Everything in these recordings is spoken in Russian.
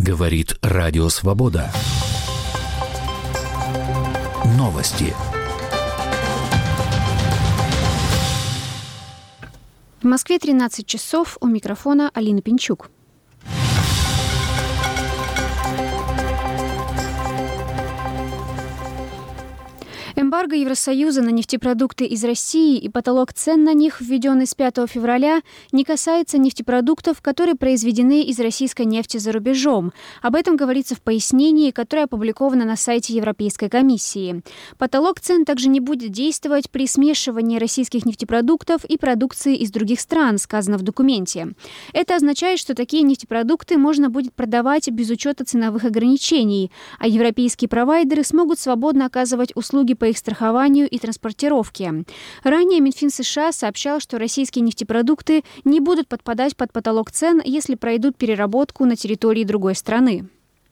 Говорит Радио Свобода. Новости. В Москве 13 часов. У микрофона Алина Пинчук. Эмбарго Евросоюза на нефтепродукты из России и потолок цен на них, введенный с 5 февраля, не касается нефтепродуктов, которые произведены из российской нефти за рубежом. Об этом говорится в пояснении, которое опубликовано на сайте Европейской комиссии. Потолок цен также не будет действовать при смешивании российских нефтепродуктов и продукции из других стран, сказано в документе. Это означает, что такие нефтепродукты можно будет продавать без учета ценовых ограничений, а европейские провайдеры смогут свободно оказывать услуги по их страхованию и транспортировке. Ранее Минфин США сообщал, что российские нефтепродукты не будут подпадать под потолок цен, если пройдут переработку на территории другой страны.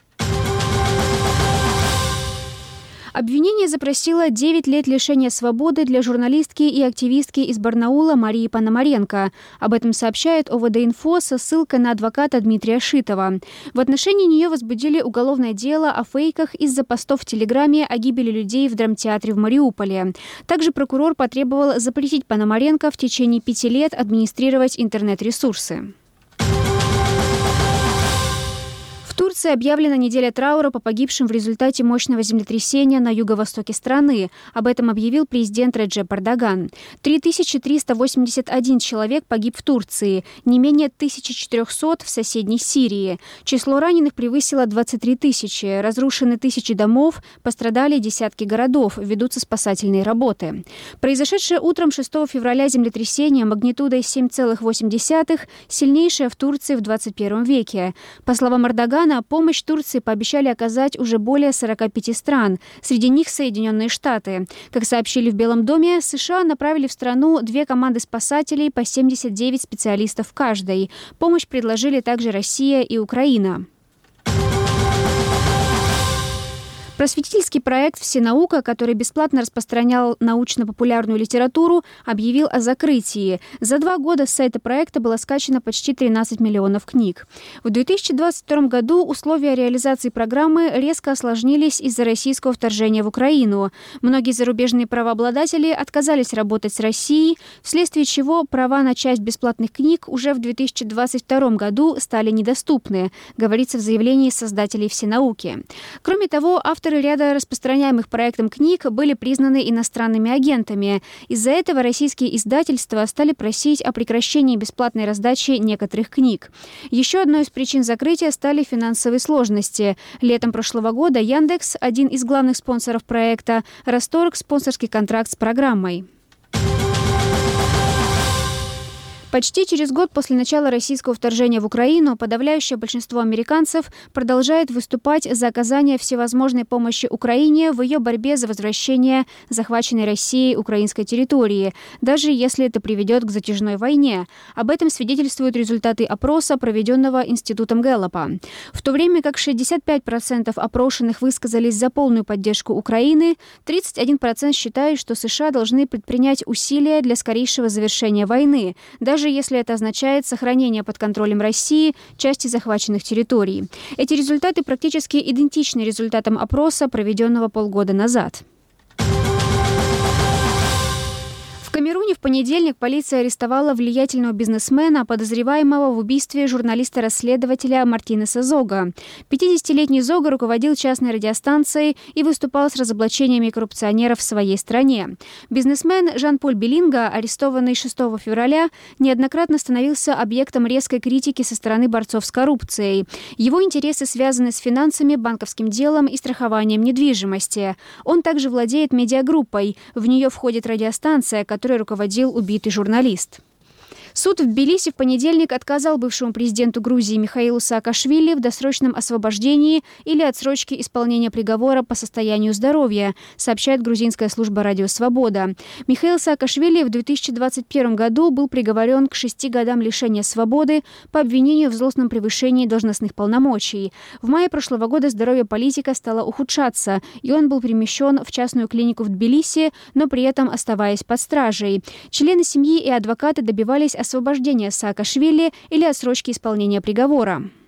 Обвинение запросило 9 лет лишения свободы для журналистки и активистки из Барнаула Марии Пономаренко. Об этом сообщает ОВД-Инфо со ссылкой на адвоката Дмитрия Шитова. В отношении нее возбудили уголовное дело о фейках из-за постов в Телеграме о гибели людей в драмтеатре в Мариуполе. Также прокурор потребовал запретить Пономаренко в течение 5 лет администрировать интернет-ресурсы. В Турции объявлена неделя траура по погибшим в результате мощного землетрясения на юго-востоке страны. Об этом объявил президент Реджеп Эрдоган. 3381 человек погиб в Турции, не менее 1400 в соседней Сирии. Число раненых превысило 23 тысячи, разрушены тысячи домов, пострадали десятки городов, ведутся спасательные работы. Произошедшее утром 6 февраля землетрясение магнитудой 7,8, сильнейшее в Турции в 21 веке. По словам Эрдогана, помощь Турции пообещали оказать уже более 45 стран, среди них Соединенные Штаты. Как сообщили в Белом доме, США направили в страну 2 команды спасателей по 79 специалистов в каждой. Помощь предложили также Россия и Украина. Просветительский проект «Всенаука», который бесплатно распространял научно-популярную литературу, объявил о закрытии. За 2 года с сайта проекта было скачано почти 13 миллионов книг. В 2022 году условия реализации программы резко осложнились из-за российского вторжения в Украину. Многие зарубежные правообладатели отказались работать с Россией, вследствие чего права на часть бесплатных книг уже в 2022 году стали недоступны, говорится в заявлении создателей «Всенауки». Кроме того, авторы ряда распространяемых проектом книг были признаны иностранными агентами. Из-за этого российские издательства стали просить о прекращении бесплатной раздачи некоторых книг. Еще одной из причин закрытия стали финансовые сложности. Летом прошлого года Яндекс, один из главных спонсоров проекта, расторг спонсорский контракт с программой. Почти через год после начала российского вторжения в Украину подавляющее большинство американцев продолжает выступать за оказание всевозможной помощи Украине в ее борьбе за возвращение захваченной Россией украинской территории, даже если это приведет к затяжной войне. Об этом свидетельствуют результаты опроса, проведенного Институтом Гэллопа. В то время как 65% опрошенных высказались за полную поддержку Украины, 31% считают, что США должны предпринять усилия для скорейшего завершения войны, даже если это означает сохранение под контролем России части захваченных территорий. Эти результаты практически идентичны результатам опроса, проведенного полгода назад. В Камеруне в понедельник полиция арестовала влиятельного бизнесмена, подозреваемого в убийстве журналиста-расследователя Мартинеса Зога. 50-летний Зога руководил частной радиостанцией и выступал с разоблачениями коррупционеров в своей стране. Бизнесмен Жан-Поль Белинга, арестованный 6 февраля, неоднократно становился объектом резкой критики со стороны борцов с коррупцией. Его интересы связаны с финансами, банковским делом и страхованием недвижимости. Он также владеет медиагруппой. В нее входит радиостанция, которой руководил убитый журналист. Суд в Тбилиси в понедельник отказал бывшему президенту Грузии Михаилу Саакашвили в досрочном освобождении или отсрочке исполнения приговора по состоянию здоровья, сообщает грузинская служба «Радио Свобода». Михаил Саакашвили в 2021 году был приговорен к 6 годам лишения свободы по обвинению в злостном превышении должностных полномочий. В мае прошлого года здоровье политика стало ухудшаться, и он был перемещен в частную клинику в Тбилиси, но при этом оставаясь под стражей. Члены семьи и адвокаты добивались освобождения Саакашвили или отсрочки исполнения приговора.